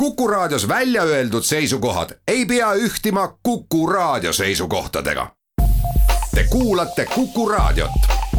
Kuku Raadios välja öeldud seisukohad ei pea ühtima Kuku Raadio seisukohtadega. Te kuulate Kuku Raadiot.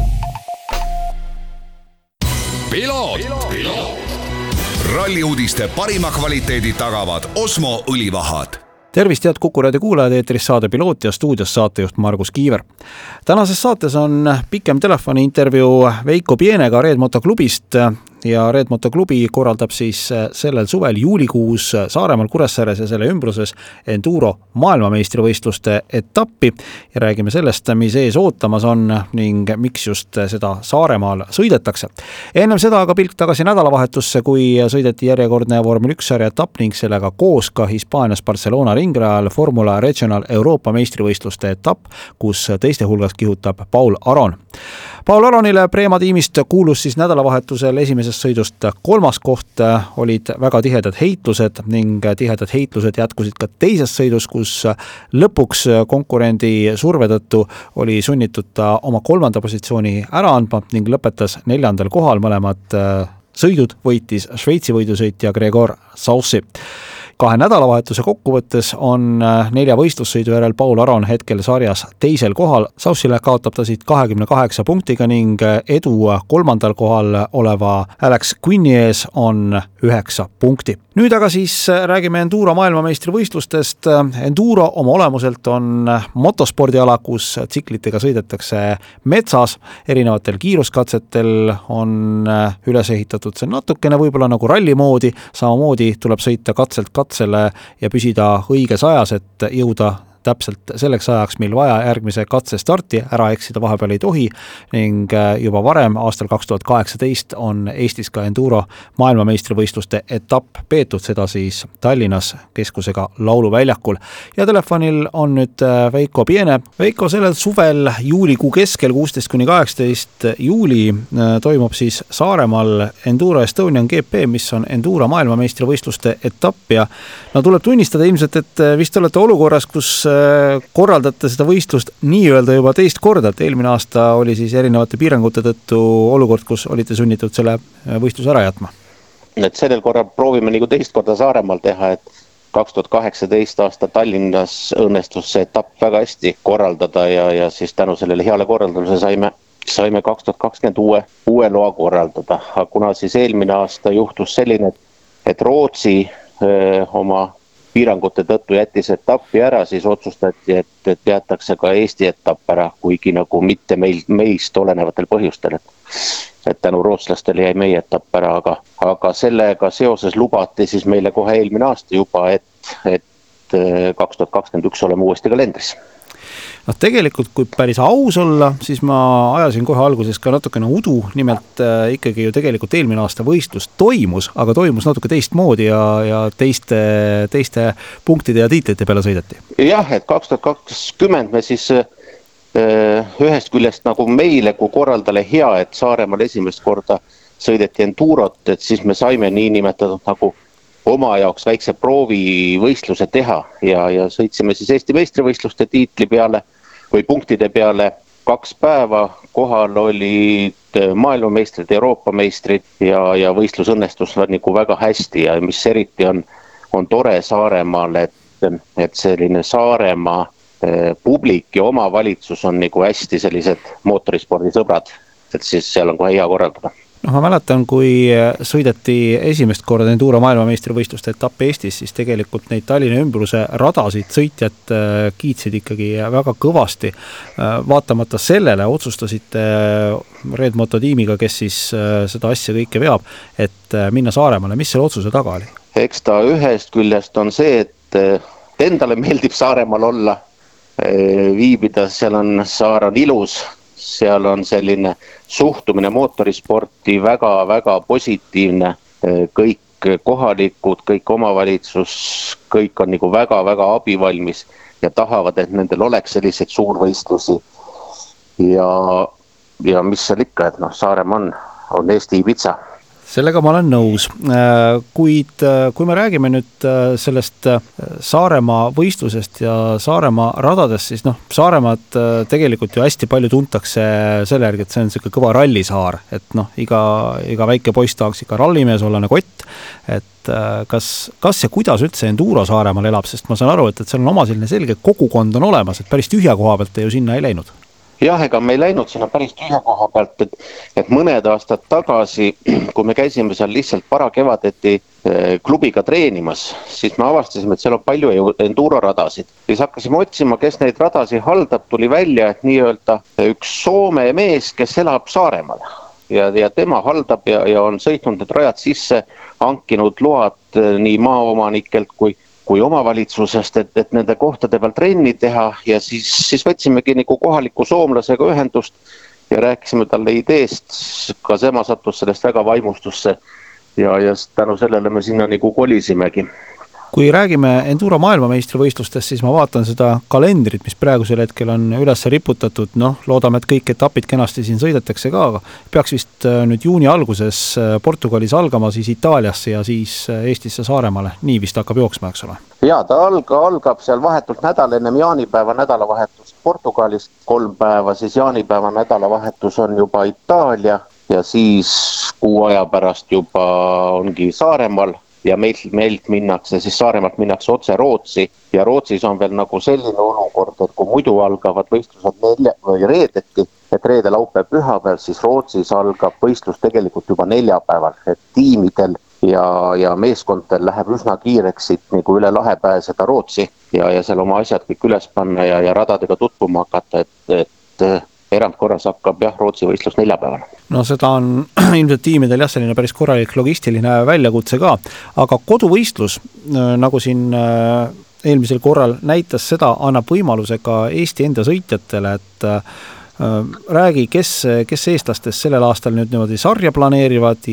Ralliuudiste parima kvaliteedi tagavad Osmo õlivahad. Tervist, head Kuku Raadio kuulajad, eetris saade Piloot ja stuudios saatejuht Margus Kiiver. Tänases saates on pikem telefoniintervjuu Veiko Pienega Red Moto klubist ja Red Moto klubi korraldab siis sellel suvel juulikuus Saaremaal, Kuressaares ja selle ümbruses Enduro maailmameistrivõistluste etappi ja räägime sellest, mis ees ootamas on ning miks just seda Saaremaal sõidetakse. Ennem seda aga pilk tagasi nädalavahetusse, kui sõideti järjekordne Vormel 1 sarja etapp ning sellega koos ka Hispaanias Barcelona ringrajal Formula Regional Euroopa meistrivõistluste etapp, kus teiste hulgas kihutab Paul Aron. Paul Aronile Prema tiimist kuulus siis nädalavahetusel esimesest sõidust kolmas koht, olid väga tihedad heitlused ning tihedad heitlused jätkusid ka teises sõidus, kus lõpuks konkurendi surve tõttu oli sunnitud ta oma kolmanda positsiooni ära andma ning lõpetas 4. kohal. Mõlemad sõidud võitis Šveitsi võidusõitja Gregor Saussi. 2 nädalavahetuse kokkuvõttes on 4 võistlussõidu järel Paul Aron hetkel sarjas teisel kohal. Saussile kaotab ta siit 28 punktiga ning edu 3. kohal oleva Alex Quinni ees on 9 punkti. Nüüd aga siis räägime Enduro maailmameistrivõistlustest. Enduro oma olemuselt on motospordiala, kus tsiklitega sõidetakse metsas. Erinevatel kiiruskatsetel on üles ehitatud see natukene võib-olla nagu ralli moodi. Samamoodi tuleb sõita katselt katsele ja püsida õiges ajas, et jõuda täpselt selleks ajaks, mil vaja järgmise katse starti, ära eksida vahepeal ei tohi ning juba varem aastal 2018 on Eestis ka Enduro maailmameistrivõistluste etapp peetud, seda siis Tallinnas keskusega Lauluväljakul. Ja telefonil on nüüd Veiko Piene. Veiko, sellel suvel juulikuu keskel 16-18 juuli toimub siis Saaremaal Enduro Estonian GP, mis on Enduro maailmameistrivõistluste etapp ja no tuleb tunnistada ilmselt, et vist olete olukorras, kus korraldate seda võistlust nii-öelda juba teist korda, et eelmine aasta oli siis erinevate piirangute tõttu olukord, kus olite sunnitud selle võistluse ära jätma. Et sellel korral proovime nagu teist korda Saaremaal teha, et 2018 aasta Tallinnas õnnestus see etapp väga hästi korraldada ja siis tänu sellele heale korralduse saime 2020 uue loa korraldada. Aga kuna siis eelmine aasta juhtus selline, et Rootsi oma piirangute tõttu jättis etappi ära, siis otsustati, et jätakse ka Eesti etapp ära, kuigi nagu mitte meist olenevatel põhjustel. Et tänu rootslastele jäi meie etapp ära, aga sellega seoses lubati siis meile kohe eelmine aasta juba, et 2021 oleme uuesti kalendris. No tegelikult, kui päris aus olla, siis ma ajasin kohe alguses ka natukene udu, nimelt ikkagi ju tegelikult eelmine aasta võistlus toimus, aga toimus natuke teistmoodi ja teiste punktide ja tiitlite peale sõideti. Jah, et 2020 me siis ühest küljest nagu meile kui korraldale hea, et Saaremaal esimest korda sõideti Endurot, et siis me saime nii nimetatud nagu oma jaoks väikse proovivõistluse teha ja sõitsime siis Eesti meistrivõistluste tiitli peale või punktide peale 2 päeva. Kohal olid maailmameistrid, Euroopa meistrid ja võistlus õnnestus nagu väga hästi ja mis eriti on tore Saaremaal, et selline Saaremaa publik ja omavalitsus on nagu hästi sellised mootorispordisõbrad, et siis seal on kohe hea korraldada. No, ma mäletan, kui sõideti esimest korda Enduro maailmameistrivõistluste etapp Eestis, siis tegelikult neid Tallinna ümbruse radasid sõitjad kiitsid ikkagi väga kõvasti. Vaatamata sellele otsustasite Red Moto tiimiga, kes siis seda asja kõike veab, et minna Saaremaale. Mis selle otsuse taga oli? Eks ta ühest küljest on see, et endale meeldib Saaremaal olla, viibida, Saar on ilus, seal on selline suhtumine mootorisporti väga-väga positiivne, kõik kohalikud, kõik omavalitsus, kõik on nagu väga-väga abivalmis ja tahavad, et nendel oleks selliseid suurvõistlusi ja mis seal ikka, et Saaremaa on Eesti Ibiza. Sellega ma olen nõus, kuid kui me räägime nüüd sellest Saaremaa võistlusest ja Saaremaa radadest, siis Saaremaad tegelikult ju hästi palju tuntakse selle järgi, et see on selline kõva rallisaar, et iga väike poiss tahaks ikka rallimees olla nagu Ott, et kas ja kuidas üldse Enduro Saaremaal elab, sest ma saan aru, et seal on oma selline selge kogukond on olemas, et päris tühja koha pealt te ju sinna ei läinud. Jah, ega me ei läinud sinna päris tühja koha pealt, et mõned aastad tagasi, kui me käisime seal lihtsalt parakevadeti klubiga treenimas, siis me avastasime, et seal on palju enduro radasid. Siis hakkasime otsima, kes neid radasid haldab, tuli välja, et nii-öelda üks Soome mees, kes elab Saaremaal. Ja tema haldab ja on sõitnud need rajad sisse, hankinud load nii maaomanikelt kui omavalitsusest, et nende kohtade peal trenni teha ja siis võtsimegi nagu kohaliku soomlasega ühendust ja rääkisime talle ideest, ka tema sattus sellest väga vaimustusse ja tänu sellele me sinna nagu kolisimegi. Kui räägime Enduro maailmameistrivõistlustest, siis ma vaatan seda kalendrit, mis praegusel hetkel on üles riputatud, loodame, et kõik etapid kenasti siin sõidetakse ka, aga peaks vist nüüd juuni alguses Portugalis algama siis Itaaliasse ja siis Eestisse Saaremaale, nii vist hakkab jooksma, eks ole? Jaa, ta algab seal vahetult nädal ennem jaanipäeva nädalavahetus Portugalis, 3 päeva, siis jaanipäeva nädalavahetus on juba Itaalia ja siis 6 aja pärast juba ongi Saaremaal. Ja meilt minnakse, siis Saaremaalt minnakse otse Rootsi ja Rootsis on veel nagu selline olukord, et kui muidu algavad võistlused reedeti, et reede, laupäev, pühapäev, siis Rootsis algab võistlus tegelikult juba neljapäeval, et tiimidel ja meeskondadel läheb üsna kiireks siit nagu üle lahe pääseda Rootsi ja seal oma asjad kõik üles panna ja radadega tutvuma hakata, et erandkorras hakkab Rootsi võistlus neljapäeval. Seda on ilmselt tiimidel selline päris korralik logistiline väljakutse ka, aga koduvõistlus, nagu siin eelmisel korral näitas seda, annab võimaluse ka Eesti enda sõitjatele, et räägi, kes eestlastest sellel aastal nüüd niimoodi sarja planeerivad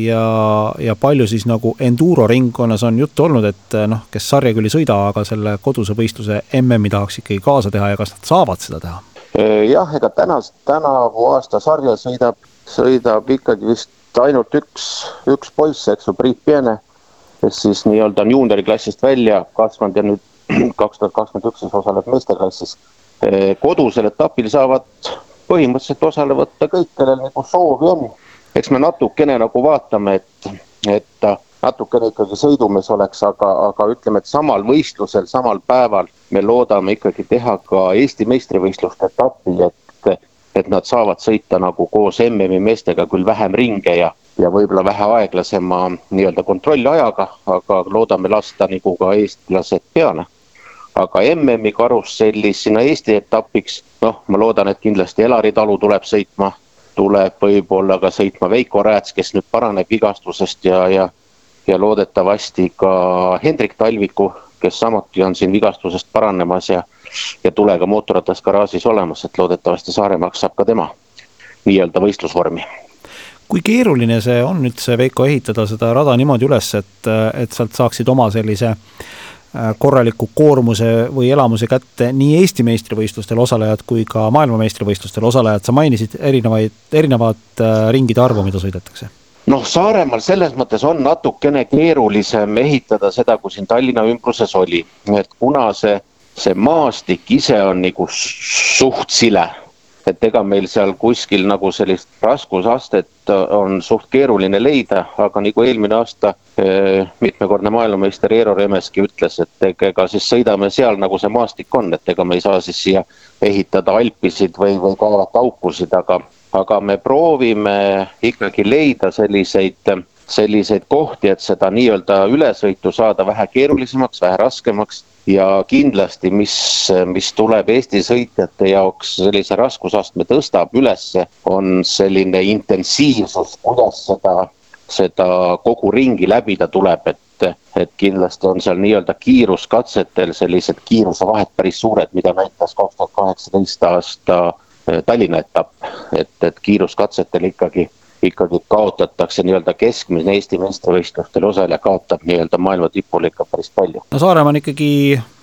ja palju siis nagu Enduro ringkonnas on juttu olnud, et kes sarja küll ei sõida, aga selle koduse võistluse MM-i tahaks ikkagi kaasa teha ja kas nad saavad seda teha? Jah, ega tänavu aasta sarja sõidab ikkagi vist ainult üks poiss, eks ju, Priit Piene, kes siis nii-öelda on juunioriklassist välja kasvanud ja nüüd 2021 osaleb meesteklassis. Kodusel etapil saavad põhimõtteliselt osale võtta kõik, kellel nagu soovi on. Eks me natukene nagu vaatame, et natukene ikkagi sõidumees oleks, aga ütleme, et samal võistlusel, samal päeval me loodame ikkagi teha ka Eesti meistrivõistluste etappi, et nad saavad sõita nagu koos MM-i meestega küll vähem ringe ja võib-olla vähe aeglasema nii-öelda kontrollajaga, aga loodame lasta nagu ka eestlased peale. Aga MM-i karussellis sinna Eesti etapiks, ma loodan, et kindlasti Elari Talu tuleb sõitma, tuleb võib-olla ka sõitma Veiko Rääts, kes nüüd paraneb vigastusest ja loodetavasti ka Hendrik Talviku, kes samuti on siin vigastusest paranemas ja tulega mootorratas garaažis olemas, et loodetavasti Saaremaaks saab ka tema nii-öelda võistlusvormi. Kui keeruline see on üldse, Veiko, ehitada seda rada niimoodi üles, et sealt saaksid oma sellise korraliku koormuse või elamuse kätte nii Eesti meistrivõistlustel osalejad kui ka maailmameistrivõistlustel osalejad? Sa mainisid erinevad ringide arvu, mida sõidetakse. Saaremaal selles mõttes on natukene keerulisem ehitada seda, kui siin Tallinna ümbruses oli. Et kuna see maastik ise on nagu suht sile, et ega meil seal kuskil nagu sellist raskusastet on suht keeruline leida, aga nagu eelmine aasta mitmekordne maailmameister Eero Remeski ütles, et ega siis sõidame seal, nagu see maastik on, et ega me ei saa siis siia ehitada alpisid või kaevata aukusid, aga me proovime ikkagi leida selliseid kohti, et seda nii-öelda ülesõitu saada vähe keerulisemaks, vähe raskemaks ja kindlasti, mis tuleb Eesti sõitjate jaoks sellise raskusastme tõstab ülesse, on selline intensiivsus, kuidas seda kogu ringi läbida tuleb, et kindlasti on seal nii-öelda kiiruskatsetel sellised kiirusevahed päris suured, mida näitas 2018 aasta Tallinna etapp, et kiiruskatsetel ikkagi kaotatakse nii-öelda keskmine Eesti meistrivõistlustel osaleja kaotab nii-öelda maailma tipul ikka päris palju. Saaremaa on ikkagi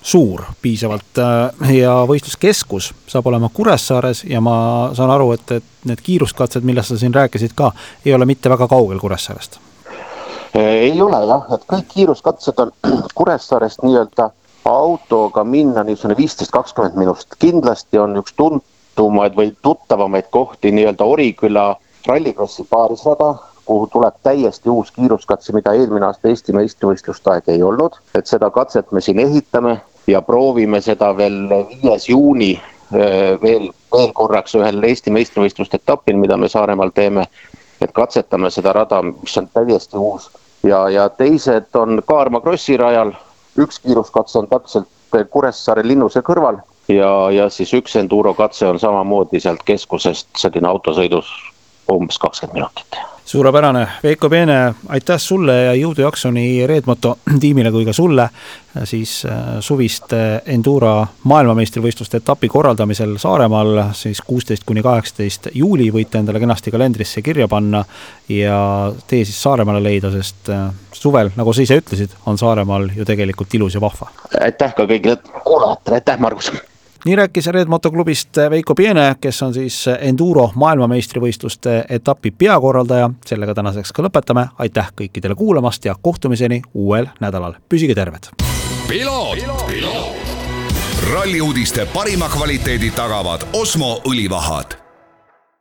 suur piisavalt ja võistluskeskus saab olema Kuressaares ja ma saan aru, et need kiiruskatsed, millest sa siin rääkisid ka, ei ole mitte väga kaugel Kuressaarest. Ei ole jah, et kõik kiiruskatsed on Kuressaarest nii-öelda autoga minna niisugune 15-20 minust. Kindlasti on üks tuntumaid või tuttavamaid kohti nii-öelda Oriküla rallikrossi paarisrada, kuhu tuleb täiesti uus kiiruskatse, mida eelmine aasta Eesti meistrivõistluste aeg ei olnud. Et seda katset me siin ehitame ja proovime seda veel 5. juuni veel korraks ühel Eesti meistrivõistluste etapil, mida me Saaremaal teeme, et katsetame seda rada, mis on täiesti uus. Ja teised on Kaarma krossi rajal, üks kiiruskatse on täpselt Kuressaare linnuse kõrval ja siis üks enduro katse on samamoodi sealt keskusest selline autosõidus umbes 20 minutit. Suurepärane. Veiko Peene, aitäh sulle ja jõudu jaksu nii Redmoto tiimile kui ka sulle siis suviste enduro maailmameistrivõistluste etapi korraldamisel Saaremaal siis 16-18 juuli võite endale kenasti kalendrisse kirja panna ja tee siis Saaremaale leida, sest suvel, nagu sa ise ütlesid, on Saaremaal ju tegelikult ilus ja vahva. Aitäh ka kõigile kuulajatele, aitäh Margus! Nii rääkis Redmoto klubist Veiko Peene, kes on siis enduro maailmameistrivõistluste etapi peakorraldaja. Sellega tänaseks ka lõpetame. Aitäh kõikidele kuulamast ja kohtumiseni uuel nädalal. Püsige terved! Ralli uudiste parima kvaliteedi tagavad Osmo õlivahad.